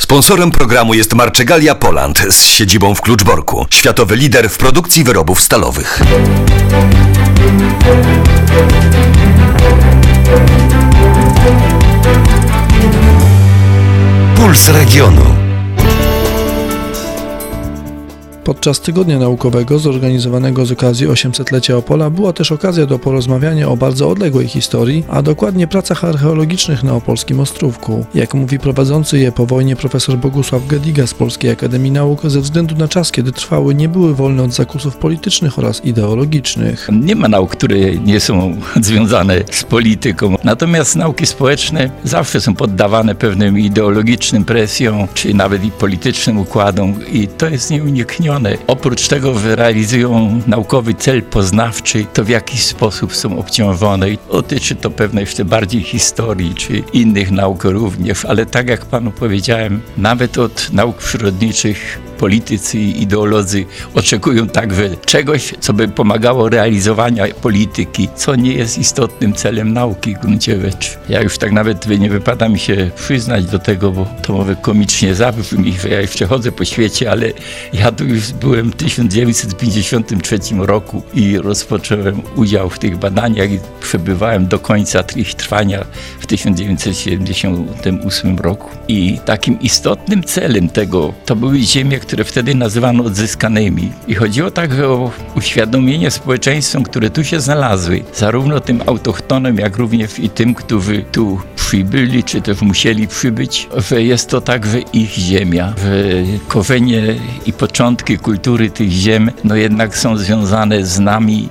Sponsorem programu jest Marczegalia Poland z siedzibą w Kluczborku. Światowy lider w produkcji wyrobów stalowych. Puls regionu. Podczas tygodnia naukowego zorganizowanego z okazji 800-lecia Opola była też okazja do porozmawiania o bardzo odległej historii, a dokładnie pracach archeologicznych na opolskim Ostrówku. Jak mówi prowadzący je po wojnie profesor Bogusław Gediga z Polskiej Akademii Nauk, ze względu na czas, kiedy trwały, nie były wolne od zakusów politycznych oraz ideologicznych. Nie ma nauk, które nie są związane z polityką. Natomiast nauki społeczne zawsze są poddawane pewnym ideologicznym presjom, czy nawet i politycznym układom i to jest nieuniknione. Oprócz tego realizują naukowy cel poznawczy, to w jakiś sposób są obciążone. I dotyczy to pewnej jeszcze bardziej historii, czy innych nauk również, ale tak jak panu powiedziałem, nawet od nauk przyrodniczych politycy i ideolodzy oczekują także czegoś, co by pomagało realizowaniu polityki, co nie jest istotnym celem nauki w gruncie rzeczy. Ja już tak nawet nie wypada mi się przyznać do tego, bo to może komicznie zabrzmi, że ja jeszcze chodzę po świecie, ale ja tu już byłem w 1953 roku i rozpocząłem udział w tych badaniach i przebywałem do końca ich trwania w 1978 roku. I takim istotnym celem tego to były ziemie, które wtedy nazywano odzyskanymi. I chodziło także o uświadomienie społeczeństwom, które tu się znalazły, zarówno tym autochtonom, jak również i tym, którzy tu przybyli, czy też musieli przybyć, że jest to także ich ziemia, że korzenie i początki kultury tych ziem jednak są związane z nami,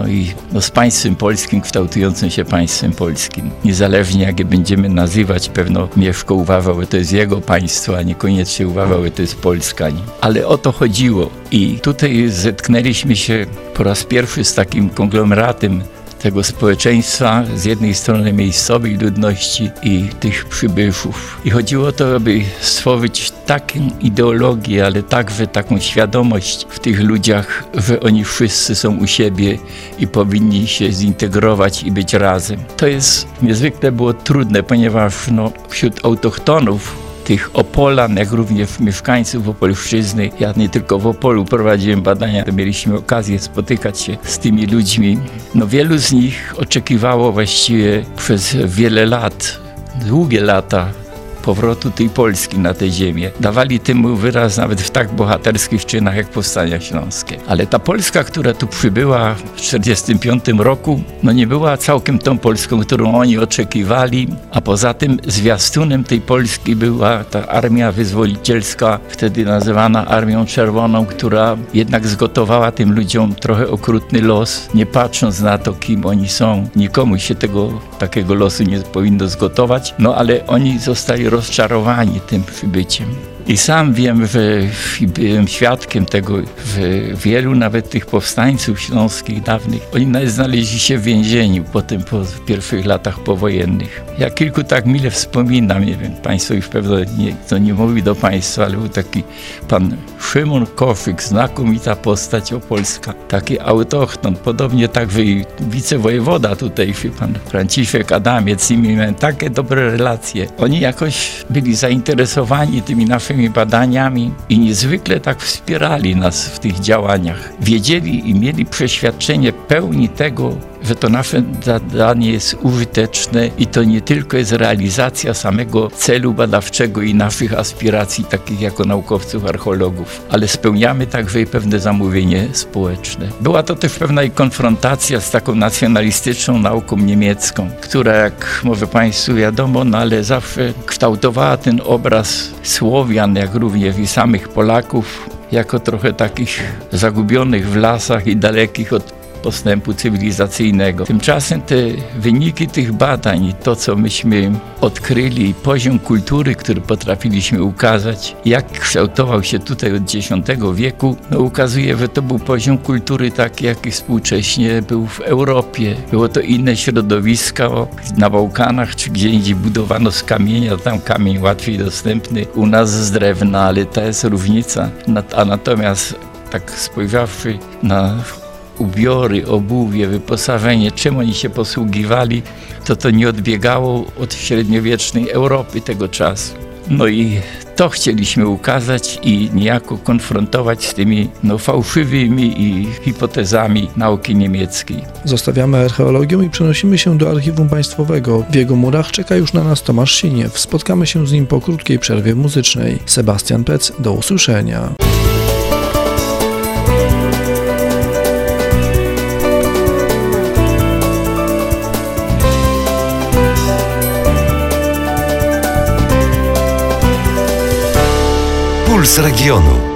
z państwem polskim, kształtującym się państwem polskim. Niezależnie jak je będziemy nazywać, pewno Mieszko uważał, że to jest jego państwo, a niekoniecznie uważał, że to jest Polska. Ale o to chodziło i tutaj zetknęliśmy się po raz pierwszy z takim konglomeratem tego społeczeństwa, z jednej strony miejscowej ludności i tych przybyszów. I chodziło o to, aby stworzyć taką ideologię, ale także taką świadomość w tych ludziach, że oni wszyscy są u siebie i powinni się zintegrować i być razem. To jest niezwykle było trudne, ponieważ wśród autochtonów, tych Opolan, jak również mieszkańców Opolszczyzny. Ja nie tylko w Opolu prowadziłem badania, mieliśmy okazję spotykać się z tymi ludźmi. Wielu z nich oczekiwało właściwie przez wiele lat, długie lata, powrotu tej Polski na tę ziemię. Dawali temu wyraz nawet w tak bohaterskich czynach jak Powstania Śląskie. Ale ta Polska, która tu przybyła w 1945 roku, nie była całkiem tą Polską, którą oni oczekiwali, a poza tym zwiastunem tej Polski była ta armia wyzwolicielska, wtedy nazywana Armią Czerwoną, która jednak zgotowała tym ludziom trochę okrutny los, nie patrząc na to, kim oni są. Nikomu się takiego losu nie powinno zgotować, ale oni zostali rozczarowani tym przybyciem. I sam wiem, że byłem świadkiem tego, że wielu nawet tych powstańców śląskich dawnych, oni nawet znaleźli się w więzieniu potem po pierwszych latach powojennych. Ja kilku tak mile wspominam, nie wiem, państwo już pewno nie mówi do państwa, ale był taki pan Szymon Koszyk, znakomita postać opolska, taki autochton, podobnie także i wicewojewoda tutejszy, pan Franciszek Adamiec, z nimi miałem takie dobre relacje. Oni jakoś byli zainteresowani tymi naszymi badaniami i niezwykle tak wspierali nas w tych działaniach. Wiedzieli i mieli przeświadczenie pełni tego, że to nasze zadanie jest użyteczne i to nie tylko jest realizacja samego celu badawczego i naszych aspiracji, takich jako naukowców, archeologów, ale spełniamy także i pewne zamówienie społeczne. Była to też pewna konfrontacja z taką nacjonalistyczną nauką niemiecką, która, jak może państwu wiadomo, ale zawsze kształtowała ten obraz Słowian, jak również i samych Polaków, jako trochę takich zagubionych w lasach i dalekich od postępu cywilizacyjnego. Tymczasem te wyniki tych badań, to co myśmy odkryli, poziom kultury, który potrafiliśmy ukazać, jak kształtował się tutaj od X wieku, ukazuje, że to był poziom kultury taki, jaki współcześnie był w Europie. Było to inne środowiska, na Bałkanach czy gdzie indziej budowano z kamienia, tam kamień łatwiej dostępny, u nas z drewna, ale to jest różnica. A natomiast tak spojrzawszy na ubiory, obuwie, wyposażenie, czym oni się posługiwali, to nie odbiegało od średniowiecznej Europy tego czasu. No i To chcieliśmy ukazać i niejako konfrontować z tymi fałszywymi i hipotezami nauki niemieckiej. Zostawiamy archeologię i przenosimy się do Archiwum Państwowego. W jego murach czeka już na nas Tomasz Siniew. Spotkamy się z nim po krótkiej przerwie muzycznej. Sebastian Pec, do usłyszenia. Puls regionu.